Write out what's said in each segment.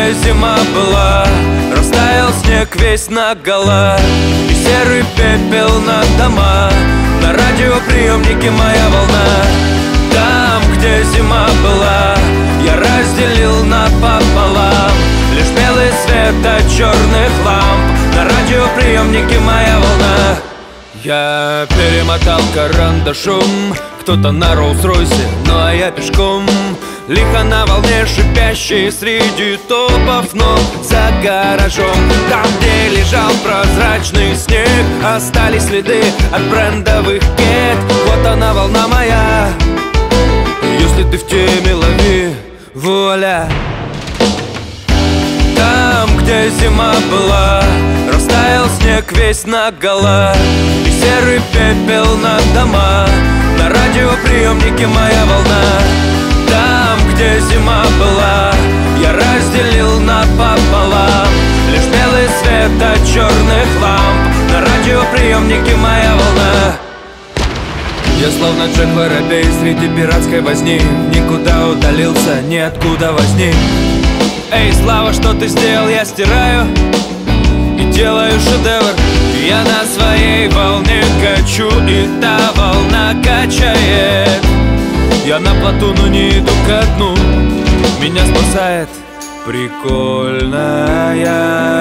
где зима была, растаял снег весь наголо, и серый пепел на дома. На радиоприемнике моя волна. Там, где зима была, я разделил напополам лишь белый свет от черных ламп. На радиоприемнике моя волна. Я перемотал карандашом, кто-то на Роллс-Ройсе, ну а я пешком. Лихо на волне шипящей среди топов ног за гаражом. Там, где лежал прозрачный снег, остались следы от брендовых кед. Вот она, волна моя. Если ты в теме, лови, вуаля. Там, где зима была, растаял снег весь наголо, и серый пепел на дома. На радиоприемнике моя волна. Там, где зима была, я разделил напополам лишь белый свет от черных ламп. На радиоприемнике моя волна. Я словно Джек Воробей среди пиратской возни, никуда удалился, ниоткуда возник. Эй, Слава, что ты сделал? Я стираю и делаю шедевр. Я на своей волне качу, и та волна качает. Я на плоту, но не иду ко дну. Меня спасает прикольная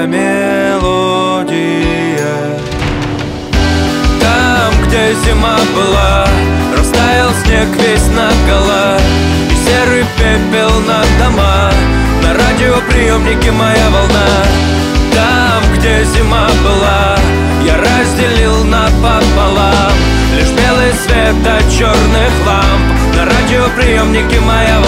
мелодия. Там, где зима была, растаял снег весь наголо, и серый пепел на дома. На радиоприемнике моя волна. Там, где зима была, я разделил напополам лишь белый свет от черных ламп. На радиоприемнике моя волна.